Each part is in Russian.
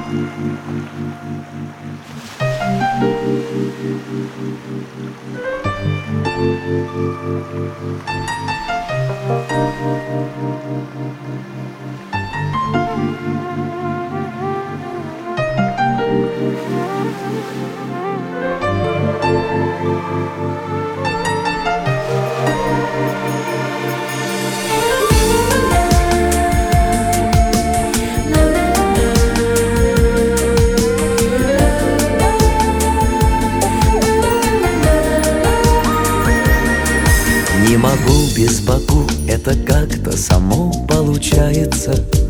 Не могу без Баку, это как-то само получается.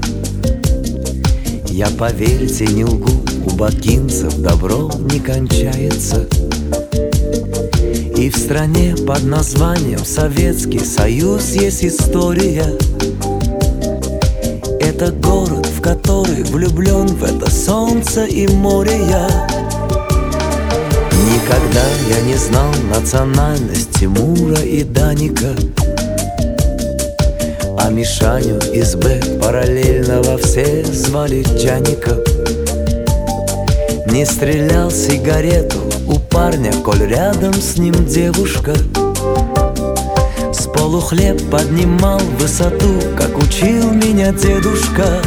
Я, поверьте, не лгу, у бакинцев добро не кончается. И в стране под названием Советский Союз есть история. Это город, в который влюблен в это солнце и море я. Никогда я не знал национальность Тимура и Даника, а Мишаню из Б параллельного все звали Джаника. Не стрелял сигарету у парня, коль рядом с ним девушка. С полу хлеб поднимал в высоту, как учил меня дедушка.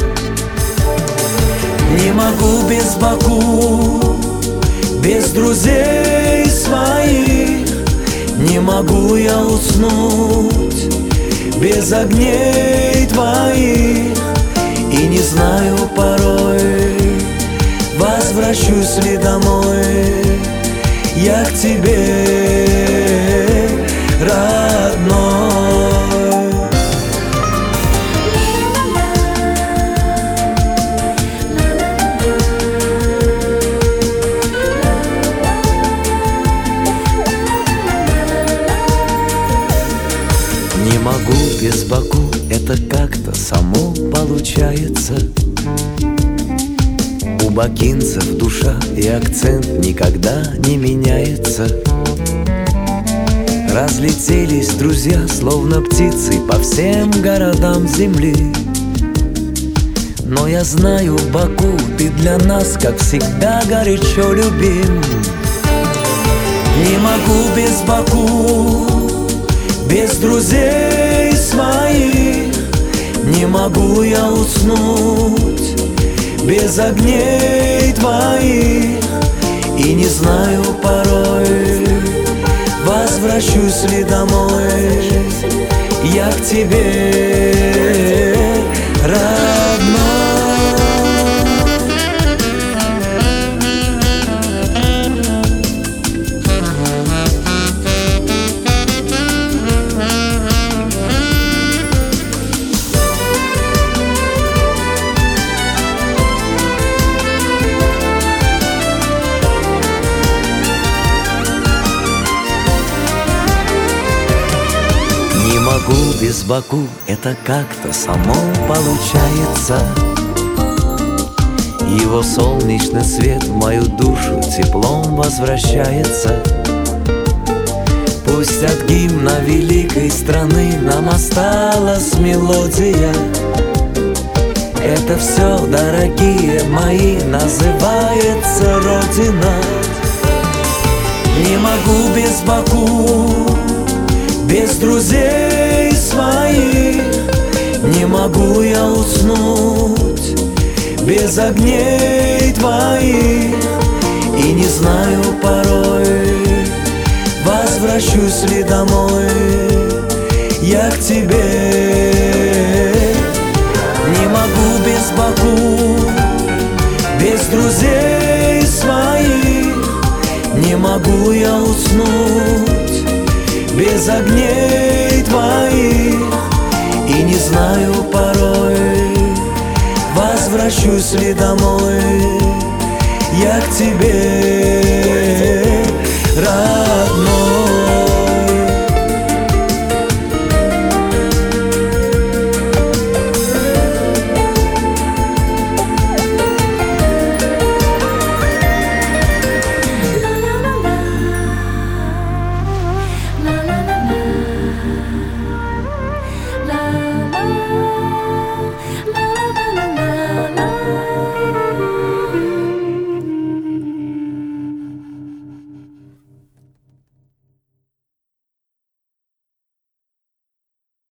Не могу без Баку, без друзей своих. Не могу я уснуть без огней твоих. И не знаю порой, возвращусь ли домой я к тебе, родной. Не могу без Баку, это как-то само получается. У бакинцев душа и акцент никогда не меняется. Разлетелись друзья, словно птицы, по всем городам земли. Но я знаю, Баку, ты для нас, как всегда, горячо любим. Не могу без Баку, без друзей своих. Не могу я уснуть без огней твоих. И не знаю порой, возвращусь ли домой я к тебе, родной. Не могу без Баку, это как-то само получается. Его солнечный свет в мою душу теплом возвращается. Пусть от гимна великой страны нам осталась мелодия. Это все, дорогие мои, называется Родина. Не могу без Баку, без друзей своих. Не могу я уснуть без огней твоих. И не знаю порой, возвращусь ли домой я к тебе. Не могу без Баку, без друзей своих. Не могу я уснуть без огней твоих. И не знаю порой, возвращусь ли домой я к тебе, родной.